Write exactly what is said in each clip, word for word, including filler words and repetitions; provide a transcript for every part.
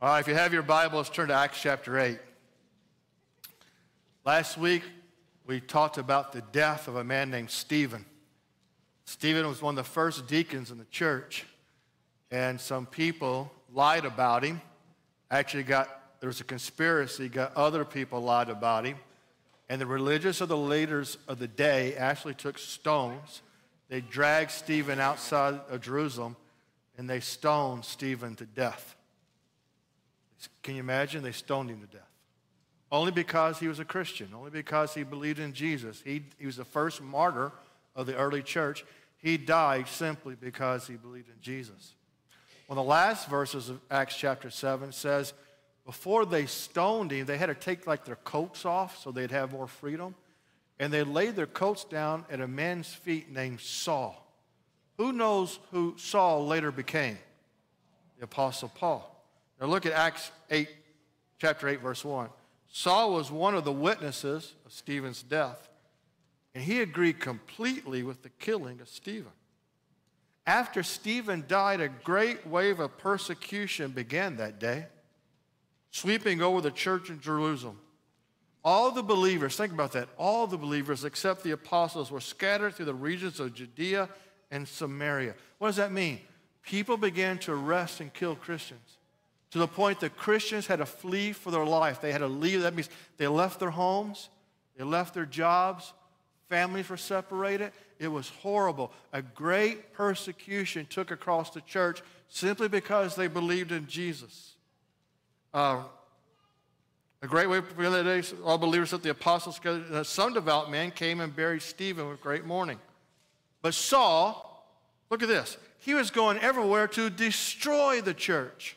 All right, if you have your Bible, let's turn to Acts chapter eight. Last week, we talked about the death of a man named Stephen. Stephen was one of the first deacons in the church, and some people lied about him. Actually got, there was a conspiracy, got other people lied about him, and the religious of the leaders of the day actually took stones. They dragged Stephen outside of Jerusalem, and they stoned Stephen to death. Can you imagine? They stoned him to death. Only because he was a Christian, only because he believed in Jesus. He, he was the first martyr of the early church. He died simply because he believed in Jesus. One of the last verses of Acts chapter seven says, before they stoned him, they had to take like their coats off so they'd have more freedom. And they laid their coats down at a man's feet named Saul. Who knows who Saul later became? The Apostle Paul. Now look at Acts eight, chapter eight, verse one. Saul was one of the witnesses of Stephen's death, and he agreed completely with the killing of Stephen. After Stephen died, a great wave of persecution began that day, sweeping over the church in Jerusalem. All the believers, think about that, all the believers except the apostles were scattered through the regions of Judea and Samaria. What does that mean? People began to arrest and kill Christians, to the point that Christians had to flee for their life. They had to leave. That means they left their homes, they left their jobs, families were separated. It was horrible. A great persecution took across the church simply because they believed in Jesus. Uh, a great way for the other day, all believers at the apostles, some devout men came and buried Stephen with great mourning. But Saul, look at this, he was going everywhere to destroy the church.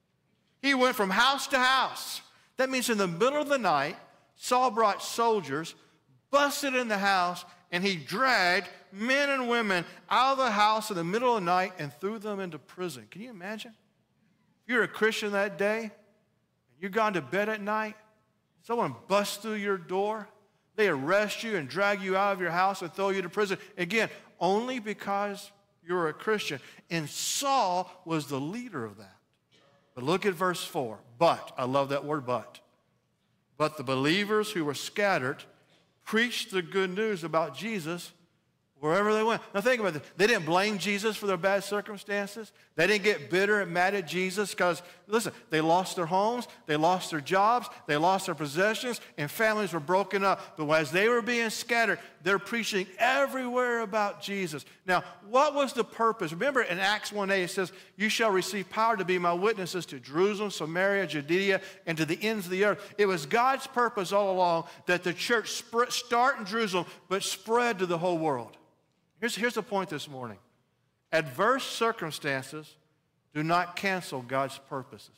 He went from house to house. That means in the middle of the night, Saul brought soldiers, busted in the house, and he dragged men and women out of the house in the middle of the night and threw them into prison. Can you imagine? If you're a Christian that day, and you've gone to bed at night, someone busts through your door, they arrest you and drag you out of your house and throw you to prison. Again, only because you're a Christian. And Saul was the leader of that. But look at verse four. But, I love that word but. But the believers who were scattered preached the good news about Jesus wherever they went. Now think about this. They didn't blame Jesus for their bad circumstances. They didn't get bitter and mad at Jesus because, listen, they lost their homes, they lost their jobs, they lost their possessions, and families were broken up. But as they were being scattered, they're preaching everywhere about Jesus. Now, what was the purpose? Remember in Acts one eight, it says, you shall receive power to be my witnesses to Jerusalem, Samaria, Judea, and to the ends of the earth. It was God's purpose all along that the church sp- start in Jerusalem, but spread to the whole world. Here's, here's the point this morning. Adverse circumstances do not cancel God's purposes.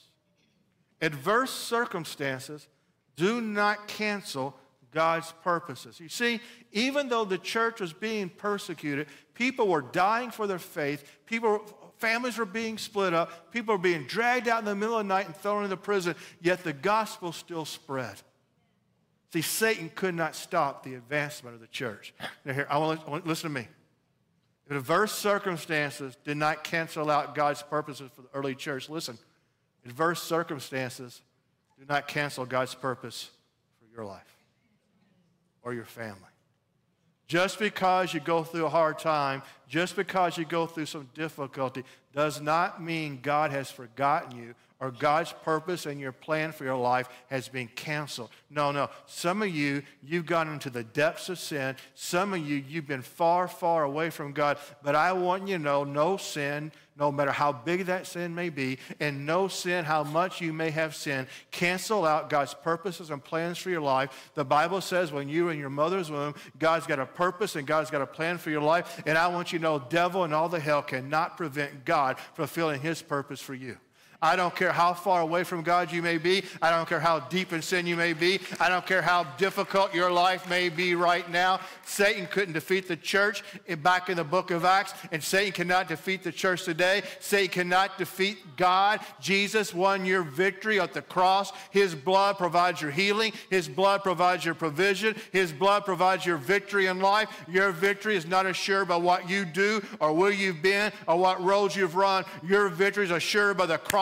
Adverse circumstances do not cancel God's purposes. You see, even though the church was being persecuted, people were dying for their faith, people, families were being split up, people were being dragged out in the middle of the night and thrown into prison, yet the gospel still spread. See, Satan could not stop the advancement of the church. Now here, I want to listen to me. Adverse circumstances did not cancel out God's purposes for the early church. Listen, adverse circumstances do not cancel God's purpose for your life or your family. Just because you go through a hard time, just because you go through some difficulty, does not mean God has forgotten you or God's purpose and your plan for your life has been canceled. No, no. Some of you, you've gone into the depths of sin. Some of you, you've been far, far away from God. But I want you to know, no sin, no matter how big that sin may be, and no sin, how much you may have sinned, cancel out God's purposes and plans for your life. The Bible says when you were in your mother's womb, God's got a purpose and God's got a plan for your life. And I want you to know, devil and all the hell cannot prevent God from fulfilling his purpose for you. I don't care how far away from God you may be. I don't care how deep in sin you may be. I don't care how difficult your life may be right now. Satan couldn't defeat the church back in the book of Acts, and Satan cannot defeat the church today. Satan cannot defeat God. Jesus won your victory at the cross. His blood provides your healing. His blood provides your provision. His blood provides your victory in life. Your victory is not assured by what you do or where you've been or what roads you've run. Your victory is assured by the cross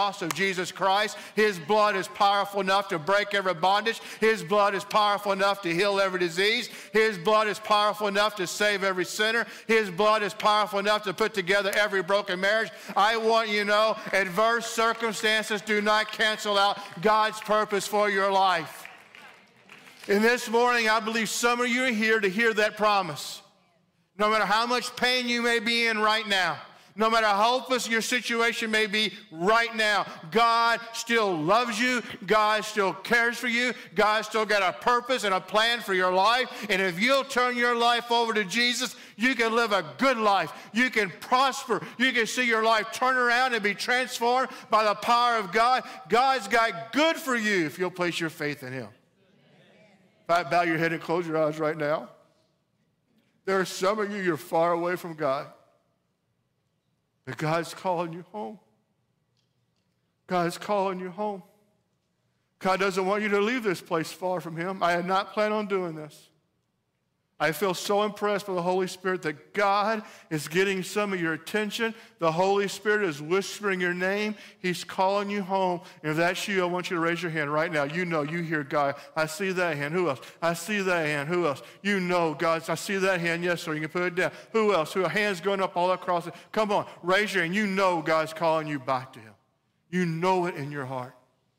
cross of Jesus Christ. His blood is powerful enough to break every bondage. His blood is powerful enough to heal every disease. His blood is powerful enough to save every sinner. His blood is powerful enough to put together every broken marriage. I want you to know, adverse circumstances do not cancel out God's purpose for your life. And this morning, I believe some of you are here to hear that promise. No matter how much pain you may be in right now, no matter how hopeless your situation may be right now, God still loves you. God still cares for you. God still got a purpose and a plan for your life. And if you'll turn your life over to Jesus, you can live a good life. You can prosper. You can see your life turn around and be transformed by the power of God. God's got good for you if you'll place your faith in him. In fact, bow your head and close your eyes right now. There are some of you, you're far away from God. But God's calling you home. God's calling you home. God doesn't want you to leave this place far from him. I had not planned on doing this. I feel so impressed by the Holy Spirit that God is getting some of your attention. The Holy Spirit is whispering your name. He's calling you home. And if that's you, I want you to raise your hand right now. You know, you hear God. I see that hand. Who else? I see that hand. Who else? You know, God. I see that hand. Yes, sir. You can put it down. Who else? Who? Hands going up all across it. Come on. Raise your hand. You know God's calling you back to him. You know it in your heart.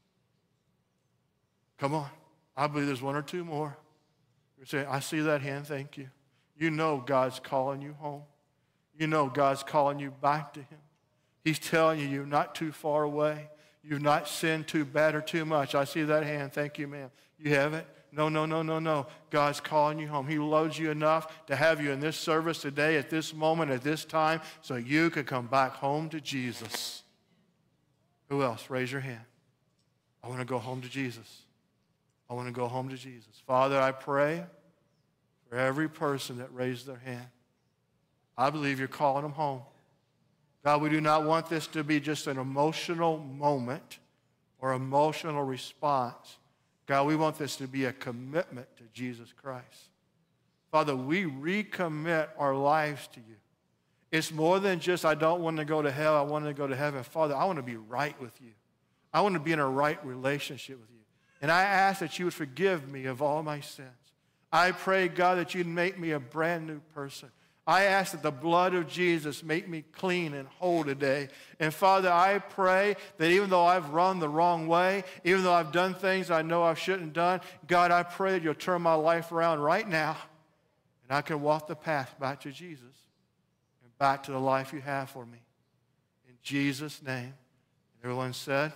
Come on. I believe there's one or two more. You're saying, I see that hand, thank you. You know God's calling you home. You know God's calling you back to him. He's telling you you're not too far away. You've not sinned too bad or too much. I see that hand, thank you, ma'am. You haven't? No, no, no, no, no. God's calling you home. He loves you enough to have you in this service today, at this moment, at this time, so you can come back home to Jesus. Who else? Raise your hand. I want to go home to Jesus. I want to go home to Jesus. Father, I pray for every person that raised their hand. I believe you're calling them home. God, we do not want this to be just an emotional moment or emotional response. God, we want this to be a commitment to Jesus Christ. Father, we recommit our lives to you. It's more than just, I don't want to go to hell, I want to go to heaven. Father, I want to be right with you. I want to be in a right relationship with you. And I ask that you would forgive me of all my sins. I pray, God, that you'd make me a brand new person. I ask that the blood of Jesus make me clean and whole today. And Father, I pray that even though I've run the wrong way, even though I've done things I know I shouldn't have done, God, I pray that you'll turn my life around right now and I can walk the path back to Jesus and back to the life you have for me. In Jesus' name. Everyone said?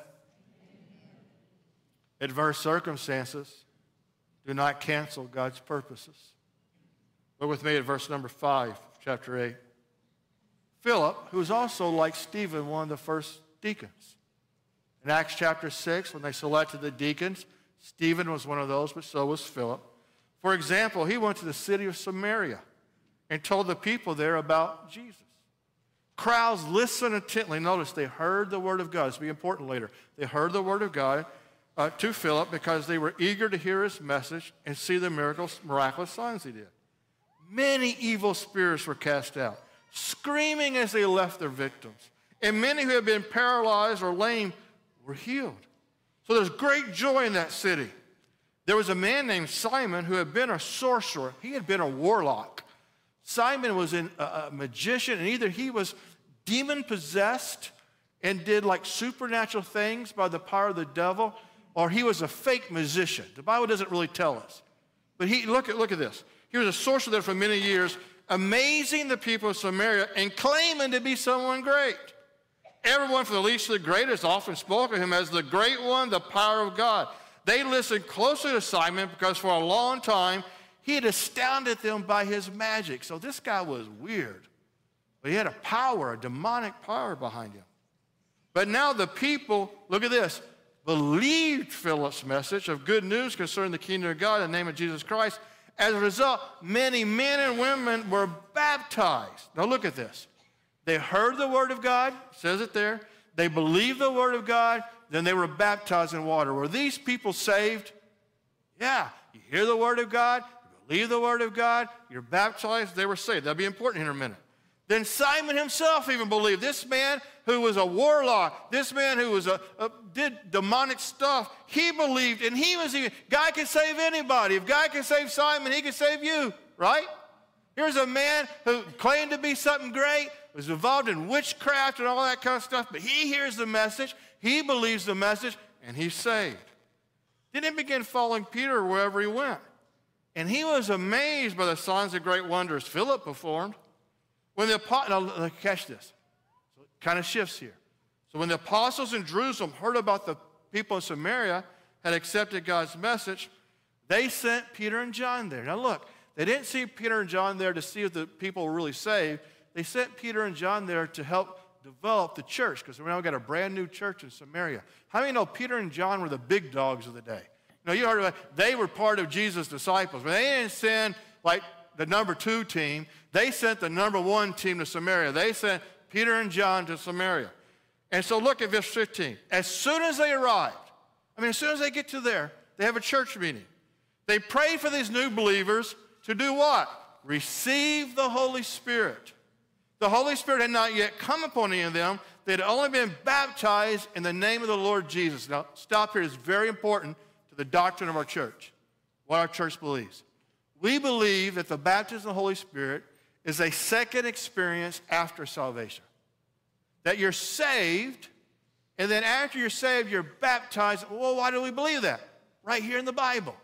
Adverse circumstances do not cancel God's purposes. Look with me at verse number five, chapter eight. Philip, who was also like Stephen, one of the first deacons. In Acts chapter six, when they selected the deacons, Stephen was one of those, but so was Philip. For example, he went to the city of Samaria and told the people there about Jesus. Crowds listened intently. Notice they heard the word of God. This will be important later. They heard the word of God. Uh, to Philip because they were eager to hear his message and see the miracles, miraculous signs he did. Many evil spirits were cast out, screaming as they left their victims. And many who had been paralyzed or lame were healed. So there's great joy in that city. There was a man named Simon who had been a sorcerer. He had been a warlock. Simon was an, a, a magician, and either he was demon-possessed and did like supernatural things by the power of the devil, or he was a fake musician. The Bible doesn't really tell us. But he, look at, look at this. He was a sorcerer there for many years, amazing the people of Samaria and claiming to be someone great. Everyone from the least to the greatest often spoke of him as the great one, the power of God. They listened closely to Simon because for a long time he had astounded them by his magic. So this guy was weird. But he had a power, a demonic power behind him. But now the people, look at this, believed Philip's message of good news concerning the kingdom of God in the name of Jesus Christ. As a result, many men and women were baptized. Now look at this. They heard the word of God, it says it there. They believed the word of God, then they were baptized in water. Were these people saved? Yeah. You hear the word of God, you believe the word of God, you're baptized, they were saved. That'll be important here in a minute. Then Simon himself even believed. This man who was a warlock, this man who was a, a did demonic stuff, he believed, and he was even, God can save anybody. If God can save Simon, he can save you, right? Here's a man who claimed to be something great, was involved in witchcraft and all that kind of stuff, but he hears the message, he believes the message, and he's saved. Then he began following Peter wherever he went. And he was amazed by the signs and great wonders Philip performed. When the now catch this, so it kind of shifts here. So when the apostles in Jerusalem heard about the people in Samaria had accepted God's message, they sent Peter and John there. Now look, they didn't see Peter and John there to see if the people were really saved. They sent Peter and John there to help develop the church, because we now got a brand new church in Samaria. How many know Peter and John were the big dogs of the day? You know, you heard about, they were part of Jesus' disciples, but they didn't send like the number two team. They sent the number one team to Samaria. They sent Peter and John to Samaria. And so look at verse fifteen. As soon as they arrived, I mean, as soon as they get to there, they have a church meeting. They prayed for these new believers to do what? Receive the Holy Spirit. The Holy Spirit had not yet come upon any of them. They had only been baptized in the name of the Lord Jesus. Now, stop here. It's very important to the doctrine of our church, what our church believes. We believe that the baptism of the Holy Spirit is a second experience after salvation. That you're saved, and then after you're saved, you're baptized. Well, why do we believe that? Right here in the Bible.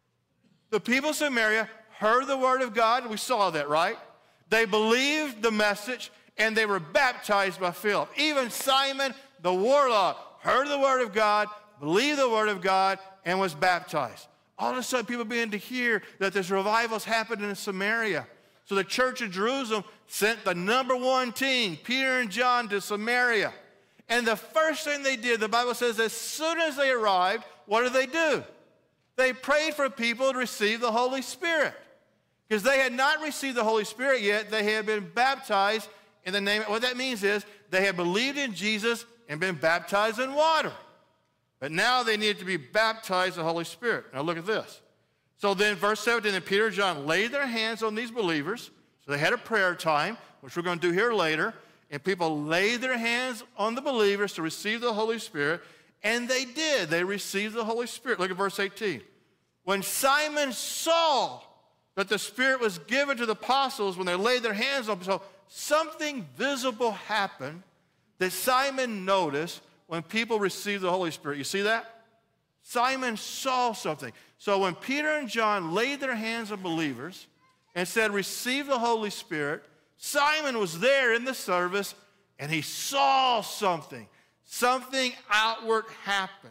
The people of Samaria heard the word of God, and we saw that, right? They believed the message, and they were baptized by Philip. Even Simon, the warlock, heard the word of God, believed the word of God, and was baptized. All of a sudden, people began to hear that this revival's happened in Samaria. So the church of Jerusalem sent the number one team, Peter and John, to Samaria. And the first thing they did, the Bible says, as soon as they arrived, what did they do? They prayed for people to receive the Holy Spirit. Because they had not received the Holy Spirit yet. They had been baptized in the name. What that means is they had believed in Jesus and been baptized in water. But now they needed to be baptized in the Holy Spirit. Now look at this. So then verse seventeen, then Peter and John laid their hands on these believers. So they had a prayer time, which we're going to do here later. And people laid their hands on the believers to receive the Holy Spirit. And they did. They received the Holy Spirit. Look at verse eighteen. When Simon saw that the Spirit was given to the apostles when they laid their hands on them, so something visible happened that Simon noticed when people received the Holy Spirit. You see that? Simon saw something. So when Peter and John laid their hands on believers and said, receive the Holy Spirit, Simon was there in the service, and he saw something. Something outward happened.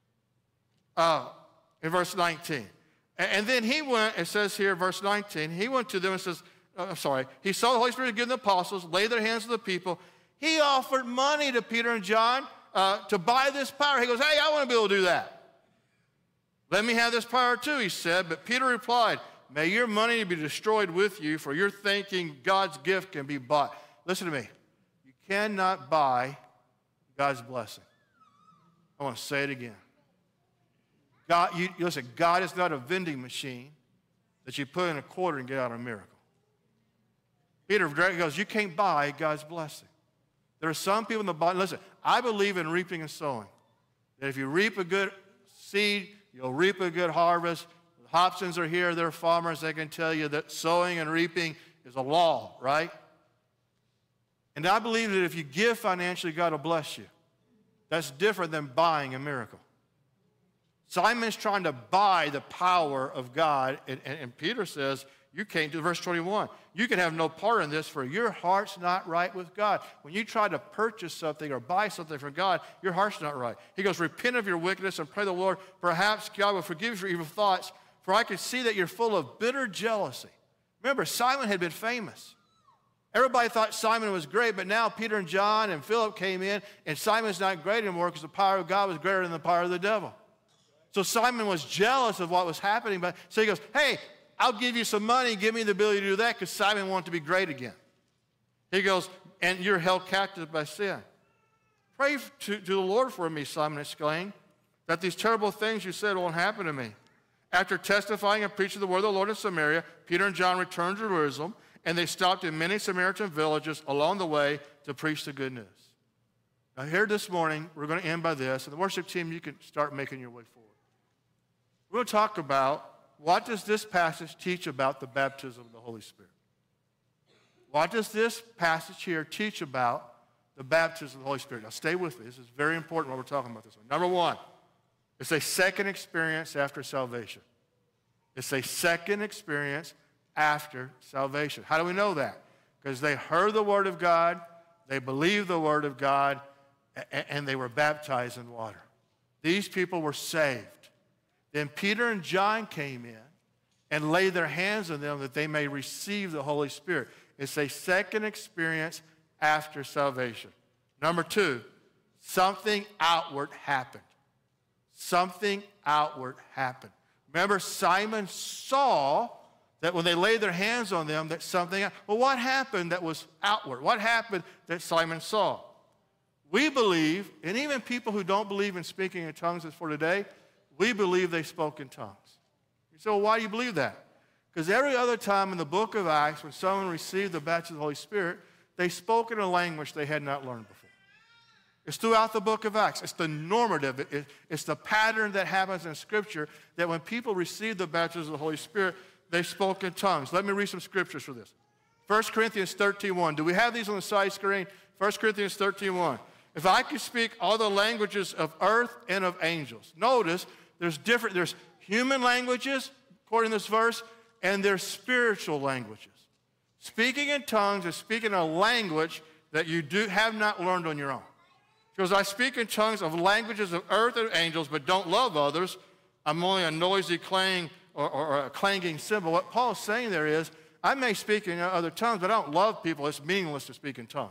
Uh, in verse nineteen. And then he went, it says here, verse nineteen, he went to them and says, uh, I'm sorry, he saw the Holy Spirit give the apostles, laid their hands on the people. He offered money to Peter and John uh, to buy this power. He goes, hey, I want to be able to do that. Let me have this power too, he said. But Peter replied, may your money be destroyed with you, for you're thinking God's gift can be bought. Listen to me. You cannot buy God's blessing. I want to say it again. God, you, listen, God is not a vending machine that you put in a quarter and get out a miracle. Peter goes, you can't buy God's blessing. There are some people in the body, listen, I believe in reaping and sowing. That if you reap a good seed, you'll reap a good harvest. The Hobsons are here, they're farmers, they can tell you that sowing and reaping is a law, right? And I believe that if you give financially, God will bless you. That's different than buying a miracle. Simon's trying to buy the power of God, and, and, and Peter says, you can't do, verse twenty-one, you can have no part in this, for your heart's not right with God. When you try to purchase something or buy something from God, your heart's not right. He goes, repent of your wickedness and pray the Lord, perhaps God will forgive you for evil thoughts, for I can see that you're full of bitter jealousy. Remember, Simon had been famous. Everybody thought Simon was great, but now Peter and John and Philip came in, and Simon's not great anymore because the power of God was greater than the power of the devil. So Simon was jealous of what was happening, but so he goes, hey, I'll give you some money, give me the ability to do that, because Simon wanted to be great again. He goes, and you're held captive by sin. Pray to, to the Lord for me, Simon exclaimed, that these terrible things you said won't happen to me. After testifying and preaching the word of the Lord in Samaria, Peter and John returned to Jerusalem, and they stopped in many Samaritan villages along the way to preach the good news. Now here this morning, we're going to end by this, and the worship team, you can start making your way forward. We're going to talk about what does this passage teach about the baptism of the Holy Spirit. What does this passage here teach about the baptism of the Holy Spirit? Now stay with me. This is very important what we're talking about this one. Number one, it's a second experience after salvation. It's a second experience after salvation. How do we know that? Because they heard the word of God, they believed the word of God, and they were baptized in water. These people were saved. Then Peter and John came in and laid their hands on them that they may receive the Holy Spirit. It's a second experience after salvation. Number two, something outward happened. Something outward happened. Remember, Simon saw that when they laid their hands on them, that something, well, what happened that was outward? What happened that Simon saw? We believe, and even people who don't believe in speaking in tongues as for today, we believe they spoke in tongues. You say, well, why do you believe that? Because every other time in the book of Acts, when someone received the baptism of the Holy Spirit, they spoke in a language they had not learned before. It's throughout the book of Acts. It's the normative. It, it, it's the pattern that happens in Scripture that when people receive the baptism of the Holy Spirit, they spoke in tongues. Let me read some scriptures for this. First Corinthians thirteen one. Do we have these on the side screen? First Corinthians thirteen one. If I could speak all the languages of earth and of angels. Notice there's different, there's human languages, according to this verse, and there's spiritual languages. Speaking in tongues is speaking a language that you do have not learned on your own. Because I speak in tongues of languages of earth and angels, but don't love others. I'm only a noisy clang or, or, or a clanging cymbal. What Paul's saying there is, I may speak in other tongues, but I don't love people. It's meaningless to speak in tongues.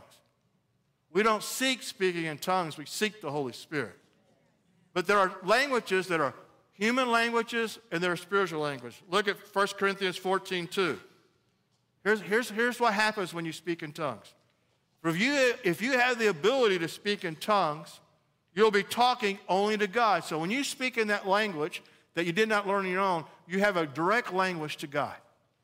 We don't seek speaking in tongues. We seek the Holy Spirit. But there are languages that are human languages and there are spiritual languages. Look at First Corinthians fourteen two. Here's, here's, here's what happens when you speak in tongues. If you, if you have the ability to speak in tongues, you'll be talking only to God. So when you speak in that language that you did not learn on your own, you have a direct language to God.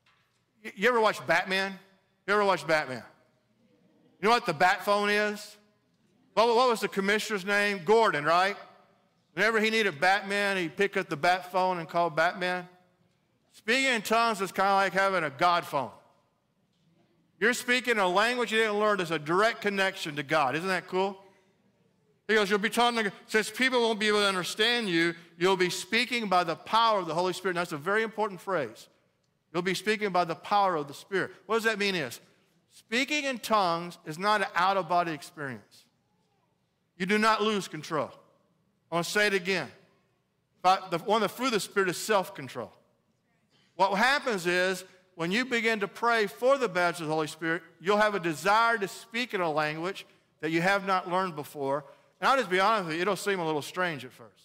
You ever watch Batman? You ever watch Batman? You know what the bat phone is? What, what was the commissioner's name? Gordon, right? Whenever he needed Batman, he'd pick up the bat phone and call Batman. Speaking in tongues is kind of like having a God phone. You're speaking a language you didn't learn. There's a direct connection to God. Isn't that cool? He goes, you'll be talking, since people won't be able to understand you, you'll be speaking by the power of the Holy Spirit. And that's a very important phrase. You'll be speaking by the power of the Spirit. What does that mean is, speaking in tongues is not an out-of-body experience. You do not lose control. I want to say it again. But the, one of the fruit of the Spirit is self-control. What happens is, when you begin to pray for the baptism of the Holy Spirit, you'll have a desire to speak in a language that you have not learned before. And I'll just be honest with you, it'll seem a little strange at first.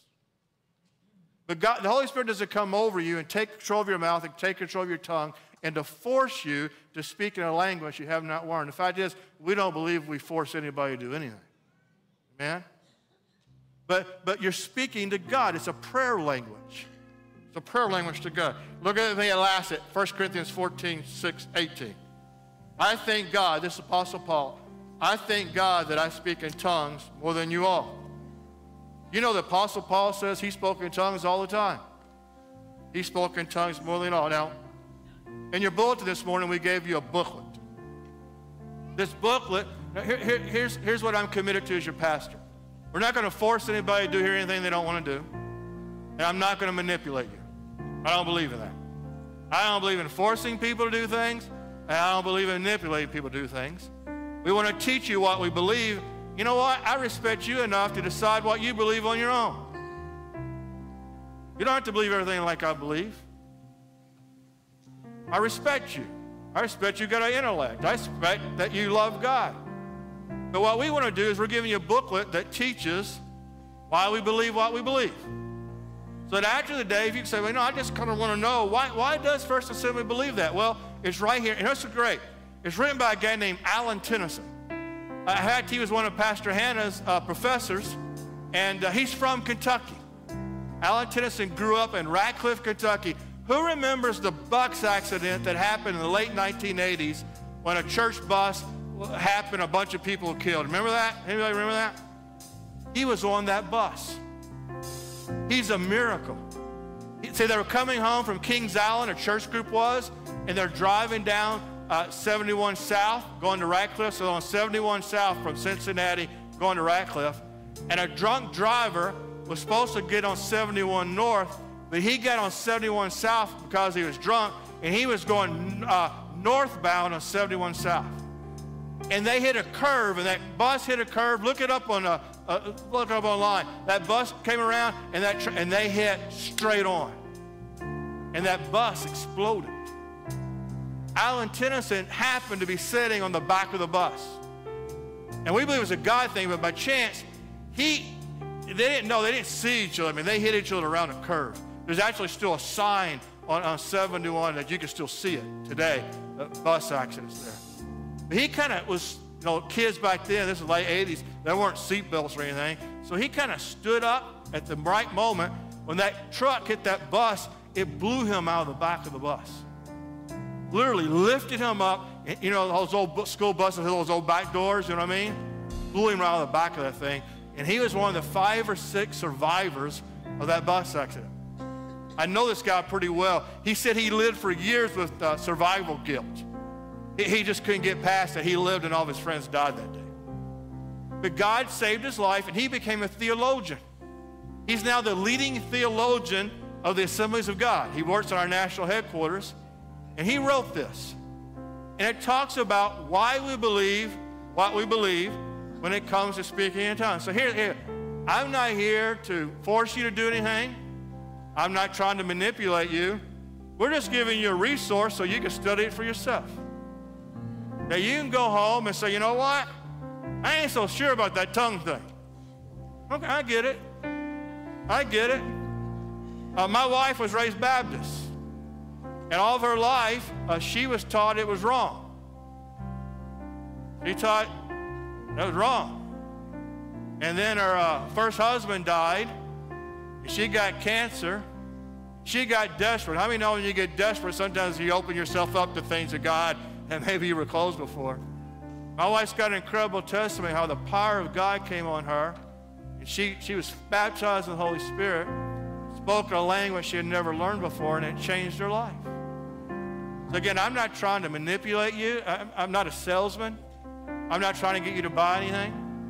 But God, the Holy Spirit doesn't come over you and take control of your mouth and take control of your tongue and to force you to speak in a language you have not learned. The fact is, we don't believe we force anybody to do anything. Amen? But, but you're speaking to God. It's a prayer language. It's a prayer language to God. Look at the last at First Corinthians fourteen, six, eighteen. I thank God, this is Apostle Paul, I thank God that I speak in tongues more than you all. You know the Apostle Paul says he spoke in tongues all the time. He spoke in tongues more than all. Now, in your bulletin this morning, we gave you a booklet. This booklet, here, here, here's, here's what I'm committed to as your pastor. We're not going to force anybody to do here anything they don't want to do. And I'm not going to manipulate you. I don't believe in that. I don't believe in forcing people to do things, and I don't believe in manipulating people to do things. We want to teach you what we believe. You know what? I respect you enough to decide what you believe on your own. You don't have to believe everything like I believe. I respect you. I respect you got an intellect. I respect that you love God. But what we want to do is we're giving you a booklet that teaches why we believe what we believe. So that after the day, if you can say, well, you know, I just kind of want to know, why, why does First Assembly believe that? Well, it's right here. And this is great. It's written by a guy named Alan Tennyson. Uh, in fact, he was one of Pastor Hannah's uh, professors, and uh, he's from Kentucky. Alan Tennyson grew up in Radcliffe, Kentucky. Who remembers the bus accident that happened in the late nineteen eighties when a church bus happened, a bunch of people were killed. Remember that? Anybody remember that? He was on that bus. He's a miracle. See, they were coming home from Kings Island, a church group was, and they're driving down uh, seventy-one South, going to Ratcliffe. So on seventy-one South from Cincinnati, going to Ratcliffe. And a drunk driver was supposed to get on seventy-one North, but he got on seventy-one South because he was drunk, and he was going uh, northbound on seventy-one South. And they hit a curve, and that bus hit a curve. Look it up on a, uh, look it up online. That bus came around, and that tr and they hit straight on, and that bus exploded. Alan Tennyson happened to be sitting on the back of the bus, and we believe it was a God thing, but by chance, he they didn't know, they didn't see each other. I mean, they hit each other around a curve. There's actually still a sign on, on seventy-one that you can still see it today. The bus accidents there. But he kind of was, you know, kids back then, this is the late eighties, there weren't seat belts or anything. So he kind of stood up at the right moment. When that truck hit that bus, it blew him out of the back of the bus. Literally lifted him up. You know, those old school buses with those old back doors, you know what I mean? Blew him out of the back of that thing. And he was one of the five or six survivors of that bus accident. I know this guy pretty well. He said he lived for years with uh, survival guilt. He just couldn't get past it. He lived and all of his friends died that day. But God saved his life, and he became a theologian. He's now the leading theologian of the Assemblies of God. He works at our national headquarters, and he wrote this. And it talks about why we believe what we believe when it comes to speaking in tongues. So here, here, I'm not here to force you to do anything. I'm not trying to manipulate you. We're just giving you a resource so you can study it for yourself. Now you can go home and say, you know what? I ain't so sure about that tongue thing. Okay, I get it. I get it. Uh, my wife was raised Baptist. And all of her life, uh, she was taught it was wrong. She taught that was wrong. And then her uh, first husband died. And she got cancer. She got desperate. How many know when you get desperate, sometimes you open yourself up to things of God and maybe you were closed before? My wife's got an incredible testimony how the power of God came on her. And she, she was baptized in the Holy Spirit, spoke a language she had never learned before, and it changed her life. So again, I'm not trying to manipulate you. I'm, I'm not a salesman. I'm not trying to get you to buy anything.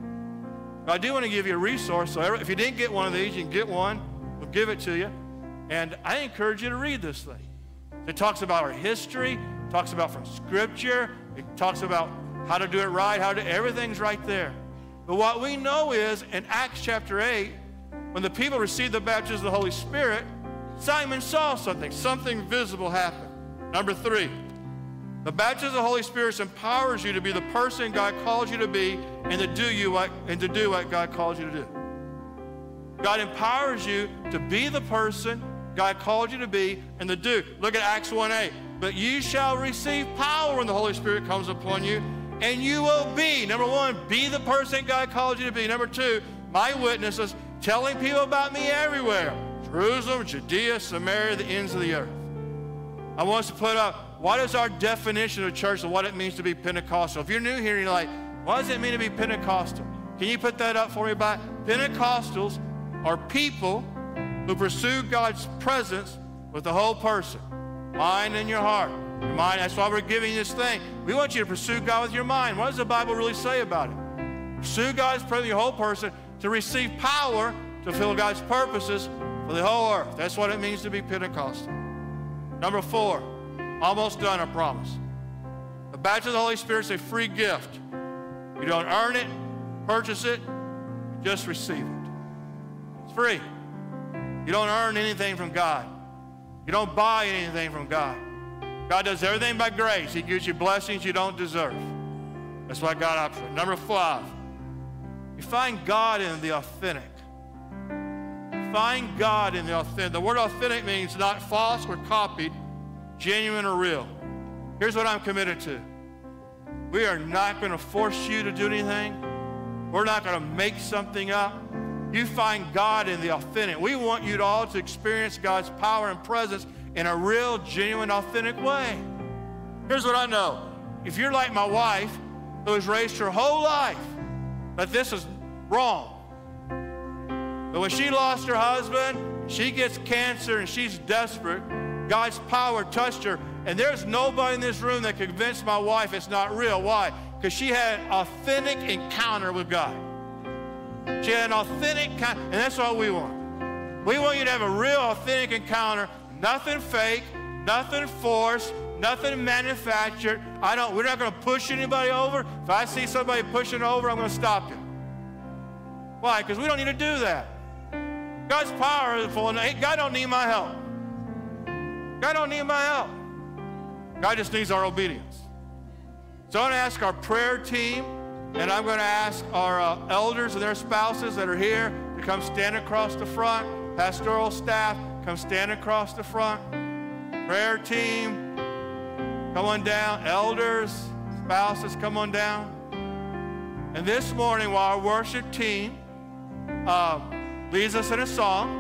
But I do want to give you a resource. So if you didn't get one of these, you can get one. We'll give it to you. And I encourage you to read this thing. It talks about our history. It talks about from Scripture. It talks about how to do it right, how to, everything's right there. But what we know is in Acts chapter eight, when the people received the baptism of the Holy Spirit, Simon saw something. Something visible happened. Number three, the baptism of the Holy Spirit empowers you to be the person God calls you to be and to do you what and to do what God calls you to do. God empowers you to be the person God called you to be and to do. Look at Acts one eight. But you shall receive power when the Holy Spirit comes upon you, and you will be, number one, be the person God called you to be. Number two, my witnesses, telling people about me everywhere. Jerusalem, Judea, Samaria, the ends of the earth. I want us to put up, what is our definition of church and what it means to be Pentecostal? If you're new here and you're like, what does it mean to be Pentecostal? Can you put that up for me? By Pentecostals are people who pursue God's presence with the whole person, mind and your heart. Your mind, that's why we're giving you this thing. We want you to pursue God with your mind. What does the Bible really say about it? Pursue God's presence with your whole person to receive power to fulfill God's purposes for the whole earth. That's what it means to be Pentecostal. Number four, almost done, I promise. The baptism of the Holy Spirit is a free gift. You don't earn it, purchase it, you just receive it. It's free. You don't earn anything from God. You don't buy anything from God. God does everything by grace. He gives you blessings you don't deserve. That's why God operates. Number five, you find God in the authentic. You find God in the authentic. The word authentic means not false or copied, genuine or real. Here's what I'm committed to. We are not going to force you to do anything. We're not going to make something up. You find God in the authentic. We want you to all to experience God's power and presence in a real, genuine, authentic way. Here's what I know. if you're like my wife, who has raised her whole life that this is wrong. But when she lost her husband, she gets cancer and she's desperate. God's power touched her. And there's nobody in this room that can convince my wife it's not real. Why? Because she had an authentic encounter with God. She had an authentic encounter, and that's what we want. We want you to have a real authentic encounter, nothing fake, nothing forced, nothing manufactured. I don't, we're not going to push anybody over. If I see somebody pushing over, I'm going to stop you. Why? Because we don't need to do that. God's power is full, and God don't need my help. God don't need my help. God just needs our obedience. So I'm going to ask our prayer team, and I'm going to ask our uh, elders and their spouses that are here to come stand across the front. Pastoral staff, come stand across the front. Prayer team, come on down. Elders, spouses, come on down. And this morning, while our worship team uh, leads us in a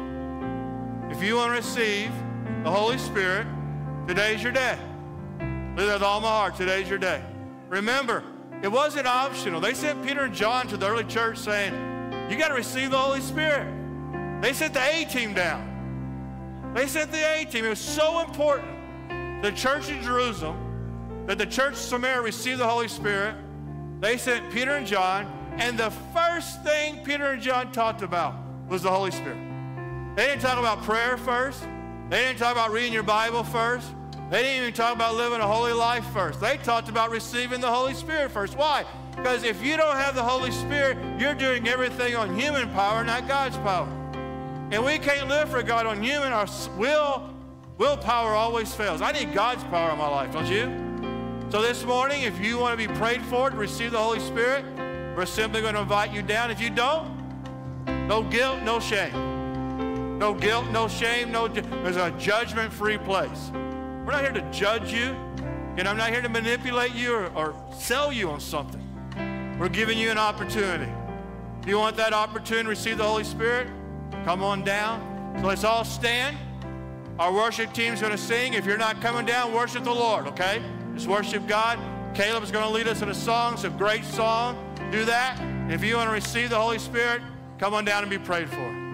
song, if you want to receive the Holy Spirit, today's your day. Believe that with all my heart, today's your day. Remember, it wasn't optional. They sent Peter and John to the early church saying, you got to receive the Holy Spirit. They sent the A-team down. They sent the A-team. It was so important to the church in Jerusalem that the church of Samaria received the Holy Spirit. They sent Peter and John, and the first thing Peter and John talked about was the Holy Spirit. They didn't talk about prayer first. They didn't talk about reading your Bible first. They didn't even talk about living a holy life first. They talked about receiving the Holy Spirit first. Why? Because if you don't have the Holy Spirit, you're doing everything on human power, not God's power. And we can't live for God on human. Our will, willpower always fails. I need God's power in my life, don't you? So this morning, if you want to be prayed for to receive the Holy Spirit, we're simply going to invite you down. If you don't, no guilt, no shame. No guilt, no shame. No, there's a judgment-free place. We're not here to judge you, and I'm not here to manipulate you or, or sell you on something. We're giving you an opportunity. If you want that opportunity to receive the Holy Spirit, come on down. So let's all stand. Our worship team's going to sing. If you're not coming down, worship the Lord, okay? Just worship God. Caleb is going to lead us in a song. It's a great song. Do that. If you want to receive the Holy Spirit, come on down and be prayed for.